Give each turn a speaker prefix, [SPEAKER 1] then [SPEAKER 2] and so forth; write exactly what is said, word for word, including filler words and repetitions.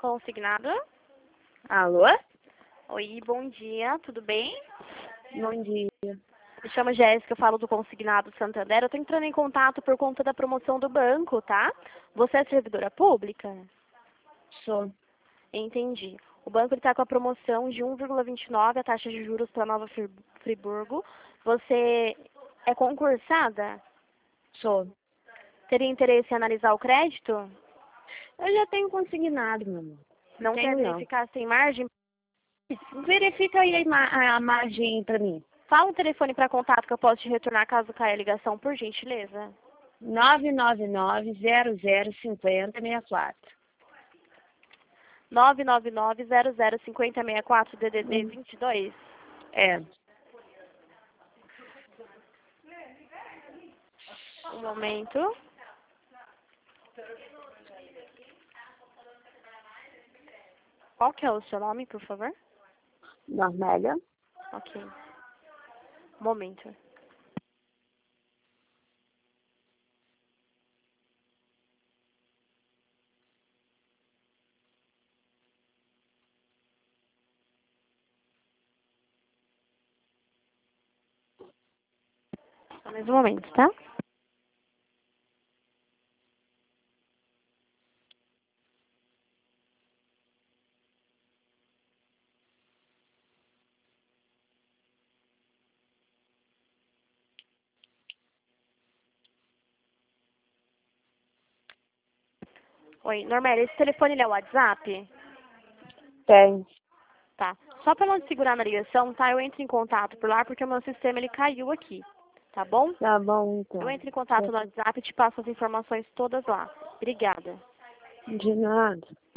[SPEAKER 1] Consignado?
[SPEAKER 2] Alô?
[SPEAKER 1] Oi, bom dia, tudo bem?
[SPEAKER 2] Bom dia.
[SPEAKER 1] Me chamo Jéssica, eu falo do Consignado Santander. Eu tô entrando em contato por conta da promoção do banco, tá? Você é servidora pública?
[SPEAKER 2] Sou.
[SPEAKER 1] Entendi. O banco está com a promoção de um vírgula vinte e nove a taxa de juros para Nova Fri- Friburgo. Você é concursada?
[SPEAKER 2] Sou.
[SPEAKER 1] Teria interesse em analisar o crédito?
[SPEAKER 2] Eu já tenho consignado, meu amor.
[SPEAKER 1] Não
[SPEAKER 2] Tenho
[SPEAKER 1] quer
[SPEAKER 2] não.
[SPEAKER 1] verificar sem margem?
[SPEAKER 2] Verifica aí a, ima- a margem pra mim.
[SPEAKER 1] Fala o telefone para contato que eu posso te retornar caso caia a ligação, por gentileza.
[SPEAKER 2] nove nove nove, zero zero cinco zero, seis quatro.
[SPEAKER 1] nove nove nove, zero zero cinco zero seis quatro, D D D
[SPEAKER 2] Hum.
[SPEAKER 1] vinte e dois.
[SPEAKER 2] É.
[SPEAKER 1] Um momento. Qual que é o seu nome, por favor?
[SPEAKER 2] Normélia.
[SPEAKER 1] Ok. Um momento. Só mais um momento, tá? Oi, Normélia, esse telefone ele é o WhatsApp?
[SPEAKER 2] Tem.
[SPEAKER 1] Tá. Só para não te segurar na ligação, tá? Eu entro em contato por lá porque o meu sistema ele caiu aqui. Tá bom?
[SPEAKER 2] Tá bom,
[SPEAKER 1] Eu
[SPEAKER 2] então.
[SPEAKER 1] entro em contato no WhatsApp e te passo as informações todas lá. Obrigada.
[SPEAKER 2] De nada.